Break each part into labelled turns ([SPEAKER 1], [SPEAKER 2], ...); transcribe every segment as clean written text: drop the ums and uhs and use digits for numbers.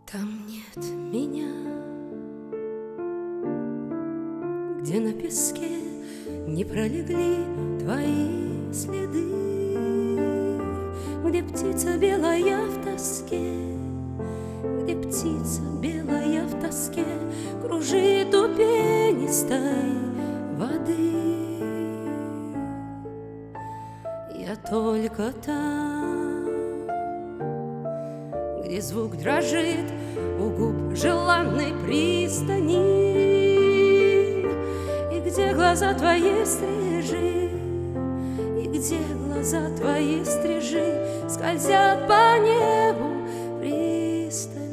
[SPEAKER 1] Там нет меня, где на песке не пролегли твои следы, где птица белая в тоске, где птица белая в тоске кружит у пенистой воды. Я только там, где звук дрожит у губ желанной пристани, и где глаза твои стрижи, и где глаза твои стрижи скользят по небу пристально.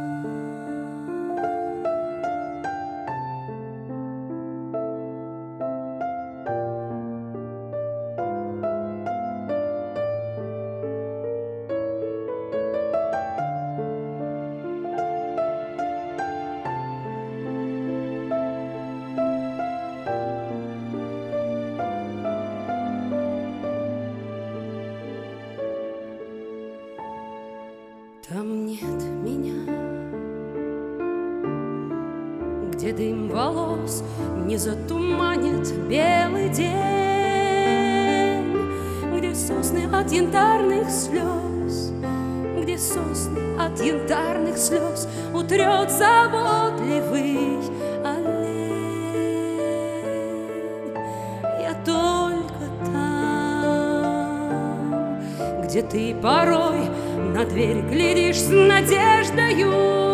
[SPEAKER 1] Там нет меня, где дым волос не затуманит белый день, где сосны от янтарных слез, где сосны от янтарных слез утрет заботливый олень. Я только там, где ты порой на дверь глядишь с надеждою,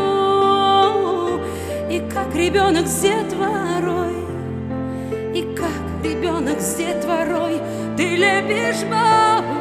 [SPEAKER 1] и как ребенок с детворой, и как ребенок с детворой ты лепишь бабу